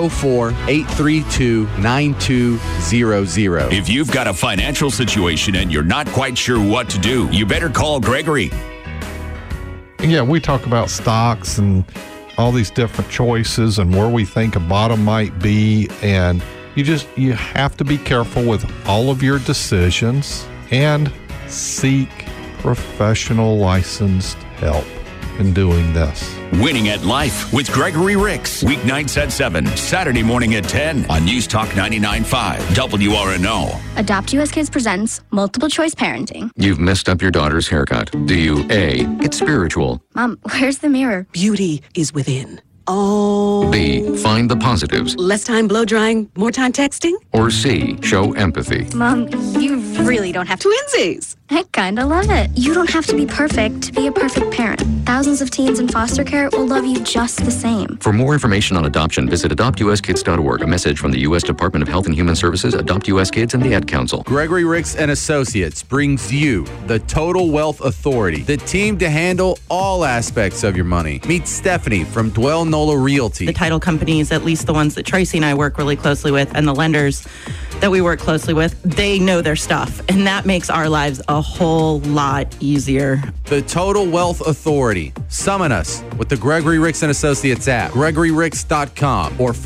504-832-9200. If you've got a financial situation and you're not quite sure what to do, you better call Gregory. Yeah, we talk about stocks and all these different choices and where we think a bottom might be. And you have to be careful with all of your decisions and seek professional licensed help in doing this. Winning at Life with Gregory Ricks. Weeknights at 7, Saturday morning at 10 on News Talk 99.5 WRNO. Adopt US Kids presents Multiple Choice Parenting. You've messed up your daughter's haircut. Do you A, get spiritual? Mom, where's the mirror? Beauty is within. Oh. B, find the positives. Less time blow drying, more time texting? Or C, show empathy. Mom, you really don't have to. Twinsies! I kinda love it. You don't have to be perfect to be a perfect parent. Thousands of teens in foster care will love you just the same. For more information on adoption, visit adoptuskids.org. A message from the U.S. Department of Health and Human Services, Adopt U.S. Kids, and the Ad Council. Gregory Ricks and Associates brings you the Total Wealth Authority, the team to handle all aspects of your money. Meet Stephanie from Dwell Nola Realty. The title companies, at least the ones that Tracy and I work really closely with, and the lenders that we work closely with, they know their stuff. And that makes our lives a whole lot easier. The Total Wealth Authority. Summon us with the Gregory Ricks and Associates app, GregoryRicks.com, or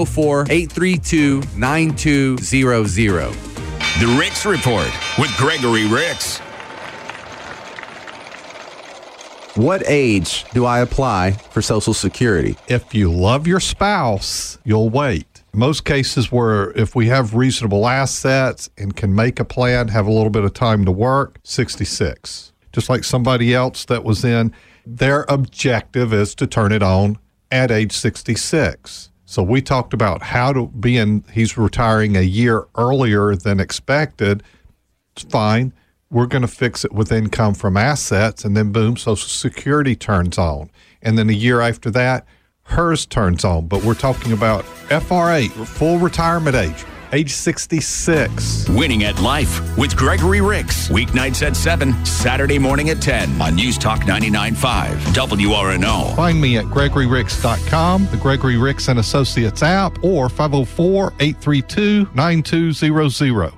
504-832-9200. The Ricks Report with Gregory Ricks. What age do I apply for Social Security? If you love your spouse, you'll wait. Most cases where if we have reasonable assets and can make a plan, have a little bit of time to work, 66. Just like somebody else that was in, their objective is to turn it on at age 66. So we talked about how to be in, he's retiring a year earlier than expected. It's fine. We're going to fix it with income from assets, and then boom, Social Security turns on. And then a year after that, hers turns on. But we're talking about FRA, full retirement age 66. Winning at Life with Gregory Ricks. Weeknights at 7, Saturday morning at 10 on News Talk 99.5 WRNO. Find me at GregoryRicks.com, the Gregory Ricks and Associates app, or 504-832-9200.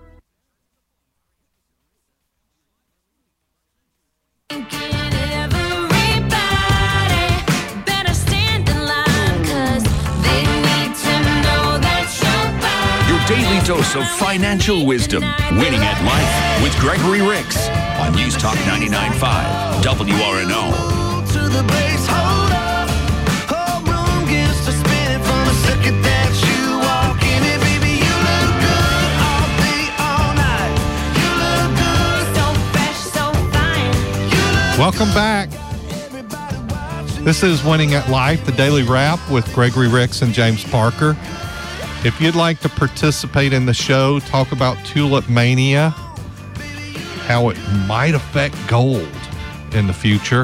Daily dose of financial wisdom. Winning at Life with Gregory Ricks on News Talk 99.5 WRNO. To the base, hold up. Whole room gets to spinning from the second that you walk in it, baby. You look good all day, all night. You look good, so fresh, so fine. Welcome back. This is Winning at Life, the Daily Wrap with Gregory Ricks and James Parker. If you'd like to participate in the show, talk about Tulip Mania, how it might affect gold in the future,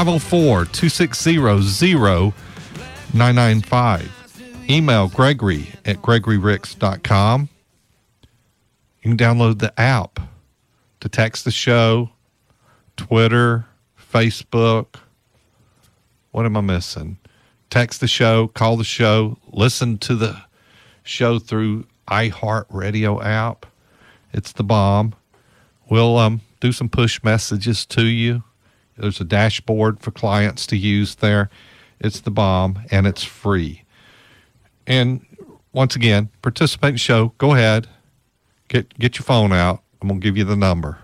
504-260-0995. Email Gregory at GregoryRicks.com. You can download the app to text the show, Twitter, Facebook. What am I missing? Text the show, call the show, listen to the show through iHeartRadio app. It's the bomb. We'll do some push messages to you. There's a dashboard for clients to use there. It's the bomb, and it's free. And once again, participate in the show. Go ahead. Get your phone out. I'm going to give you the number.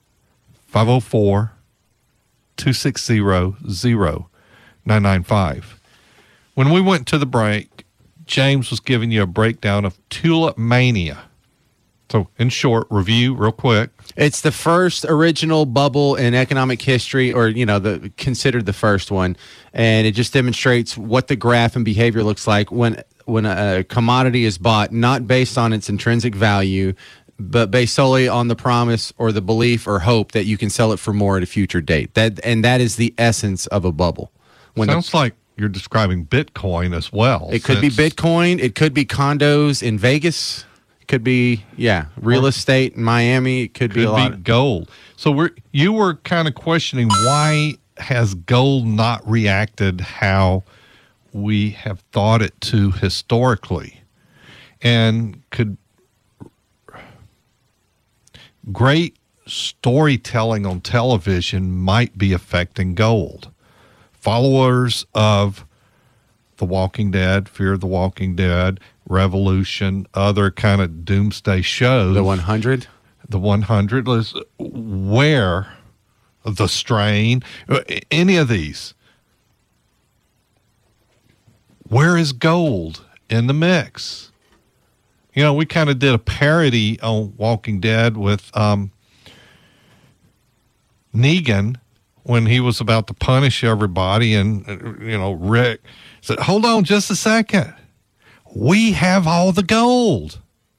504-260-0995. When we went to the break, James was giving you a breakdown of Tulip Mania. So, in short, review real quick. It's the first original bubble in economic history, or, considered the first one. And it just demonstrates what the graph and behavior looks like when a commodity is bought, not based on its intrinsic value, but based solely on the promise or the belief or hope that you can sell it for more at a future date. That is the essence of a bubble. Sounds like you're describing Bitcoin as well. It could be Bitcoin. It could be condos in Vegas. It could be, real estate in Miami. It could be a lot of gold. So you were kind of questioning, why has gold not reacted how we have thought it to historically? And could great storytelling on television might be affecting gold? Followers of The Walking Dead, Fear of the Walking Dead, Revolution, other kind of doomsday shows. The 100? The 100 is where The Strain, any of these. Where is gold in the mix? We kind of did a parody on Walking Dead with Negan, when he was about to punish everybody, and Rick said, "Hold on just a second. We have all the gold."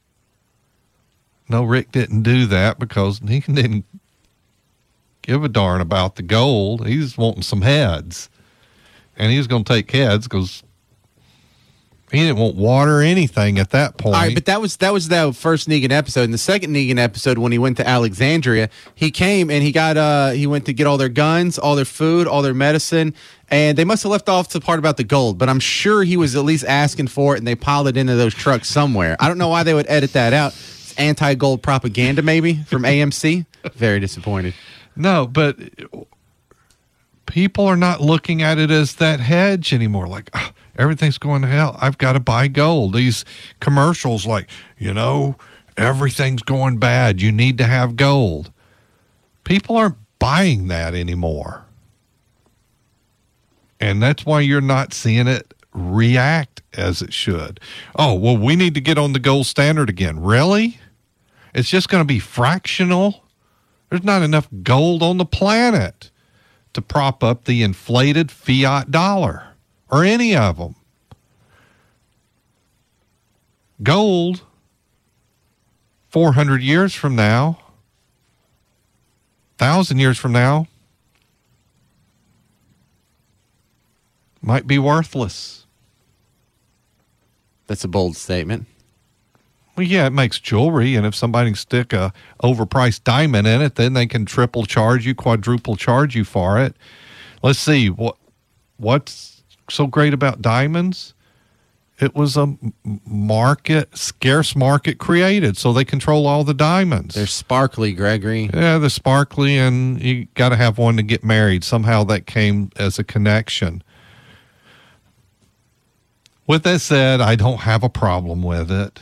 No, Rick didn't do that because he didn't give a darn about the gold. He's wanting some heads. And he was going to take heads because he didn't want water or anything at that point. All right, but that was the first Negan episode. In the second Negan episode, when he went to Alexandria, he came and he went to get all their guns, all their food, all their medicine, and they must have left off the part about the gold. But I'm sure he was at least asking for it, and they piled it into those trucks somewhere. I don't know why they would edit that out. It's anti-gold propaganda, maybe from AMC. Very disappointed. No, but people are not looking at it as that hedge anymore. Like, everything's going to hell. I've got to buy gold. These commercials like, everything's going bad. You need to have gold. People aren't buying that anymore. And that's why you're not seeing it react as it should. Oh, well, we need to get on the gold standard again. Really? It's just going to be fractional? There's not enough gold on the planet to prop up the inflated fiat dollar or any of them. Gold, 400 years from now, 1,000 years from now, might be worthless. That's a bold statement. Well, yeah, it makes jewelry, and if somebody can stick a overpriced diamond in it, then they can triple charge you, quadruple charge you for it. Let's see, what's so great about diamonds? It was a scarce market created, so they control all the diamonds. They're sparkly, Gregory. Yeah, they're sparkly, and you got to have one to get married. Somehow that came as a connection. With that said, I don't have a problem with it.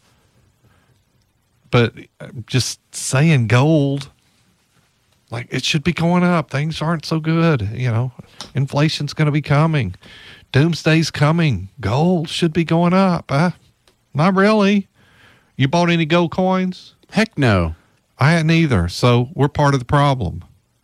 But just saying gold, like, it should be going up. Things aren't so good. Inflation's going to be coming. Doomsday's coming. Gold should be going up. Not really. You bought any gold coins? Heck no. I hadn't either. So we're part of the problem.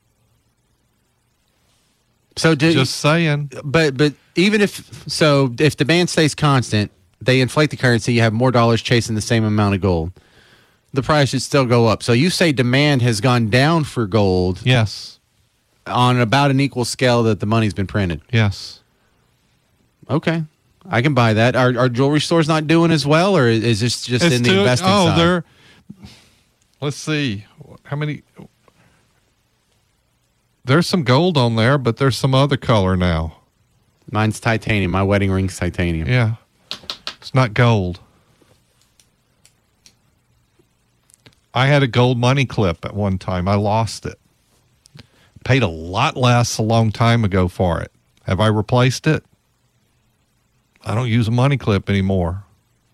So just saying. But even if demand stays constant, they inflate the currency, you have more dollars chasing the same amount of gold. The price should still go up. So you say demand has gone down for gold. Yes. On about an equal scale that the money's been printed. Yes. Okay. I can buy that. Are jewelry stores not doing as well, or is this just in the investing side? Let's see. How many? There's some gold on there, but there's some other color now. Mine's titanium. My wedding ring's titanium. Yeah. It's not gold. I had a gold money clip at one time. I lost it. Paid a lot less a long time ago for it. Have I replaced it? I don't use a money clip anymore.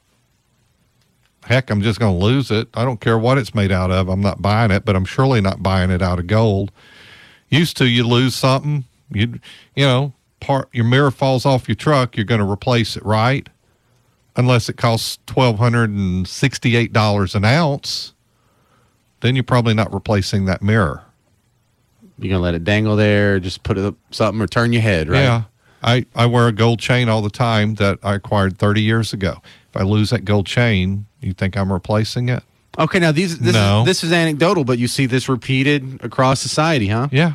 Heck, I'm just going to lose it. I don't care what it's made out of. I'm not buying it, but I'm surely not buying it out of gold. Used to, you lose something, your mirror falls off your truck, you're going to replace it, right? Unless it costs $1,268 an ounce. Then you're probably not replacing that mirror. You're going to let it dangle there, just put it up something, or turn your head, right? Yeah. I wear a gold chain all the time that I acquired 30 years ago. If I lose that gold chain, you think I'm replacing it? Okay, now this is anecdotal, but you see this repeated across society, huh? Yeah.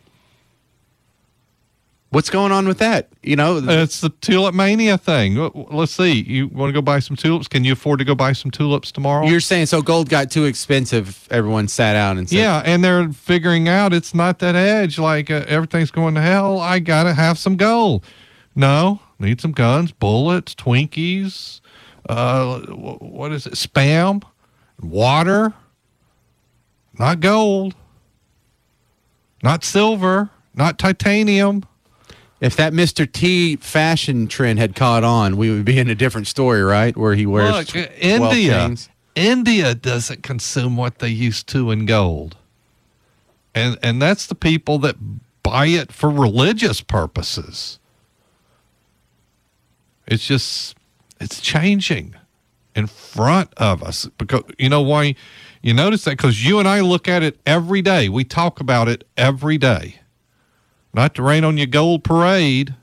What's going on with that? It's the tulip mania thing. Let's see. You want to go buy some tulips? Can you afford to go buy some tulips tomorrow? You're saying so gold got too expensive. Everyone sat out and said, yeah, and they're figuring out it's not that edge. Like everything's going to hell. I got to have some gold. No, need some guns, bullets, Twinkies. What is it? Spam, water. Not gold. Not silver. Not titanium. If that Mr. T fashion trend had caught on, we would be in a different story, right? Where he wears 12 chains. India doesn't consume what they used to in gold. And that's the people that buy it for religious purposes. It's changing in front of us. Because you know why? You notice that because you and I look at it every day. We talk about it every day. Not to rain on your gold parade.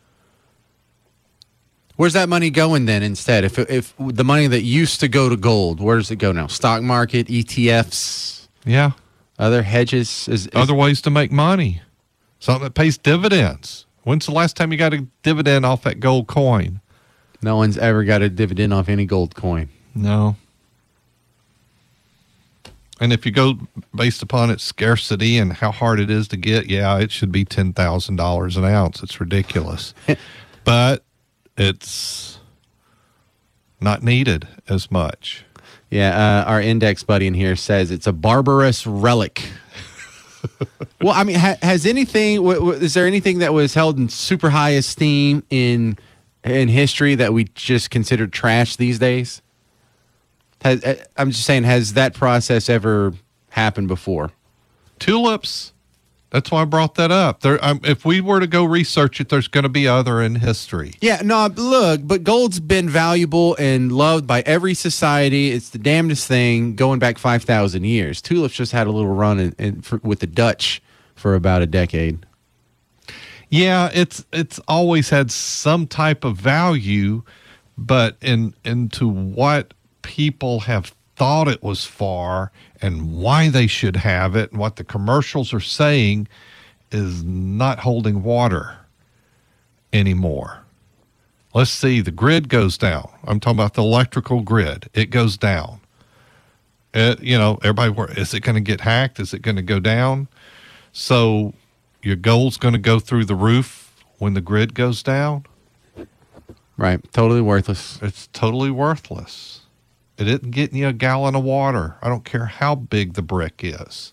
Where's that money going then instead? If the money that used to go to gold, where does it go now? Stock market, ETFs? Yeah. Other hedges? Other ways to make money. Something that pays dividends. When's the last time you got a dividend off that gold coin? No one's ever got a dividend off any gold coin. No. And if you go based upon its scarcity and how hard it is to get, yeah, it should be $10,000 an ounce. It's ridiculous. But it's not needed as much. Yeah, our index buddy in here says it's a barbarous relic. Well, I mean, has anything? Is there anything that was held in super high esteem in history that we just consider trash these days? I'm just saying, has that process ever happened before? Tulips. That's why I brought that up. If we were to go research it, there's going to be other in history. Yeah, no, look, but gold's been valuable and loved by every society. It's the damnedest thing going back 5,000 years. Tulips just had a little run with the Dutch for about a decade. Yeah, it's always had some type of value, but into what people have thought it was for and why they should have it and what the commercials are saying is not holding water anymore. Let's see, the grid goes down. I'm talking about the electrical grid. It goes down. Everybody, is it going to get hacked? Is it going to go down? So your gold's going to go through the roof when the grid goes down? Right. Totally worthless. It's totally worthless. It isn't getting you a gallon of water. I don't care how big the brick is.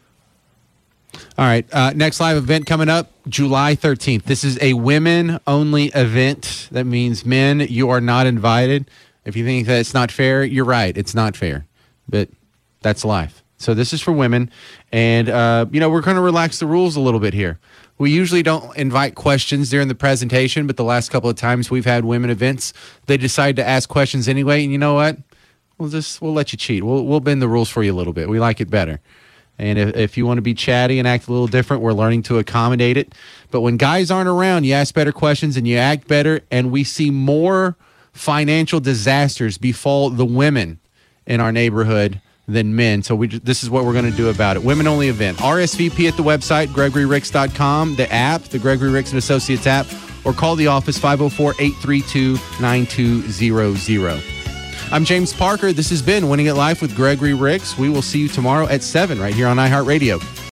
All right. Next live event coming up, July 13th. This is a women-only event. That means men, you are not invited. If you think that it's not fair, you're right. It's not fair. But that's life. So this is for women. And, we're going to relax the rules a little bit here. We usually don't invite questions during the presentation, but the last couple of times we've had women events, they decide to ask questions anyway. And you know what? We'll let you cheat. We'll bend the rules for you a little bit. We like it better. And if you want to be chatty and act a little different, we're learning to accommodate it. But when guys aren't around, you ask better questions and you act better, and we see more financial disasters befall the women in our neighborhood than men. So this is what we're going to do about it. Women-only event. RSVP at the website, GregoryRicks.com, the app, the Gregory Ricks and Associates app, or call the office, 504-832-9200. I'm James Parker. This has been Winning at Life with Gregory Ricks. We will see you tomorrow at 7 right here on iHeartRadio.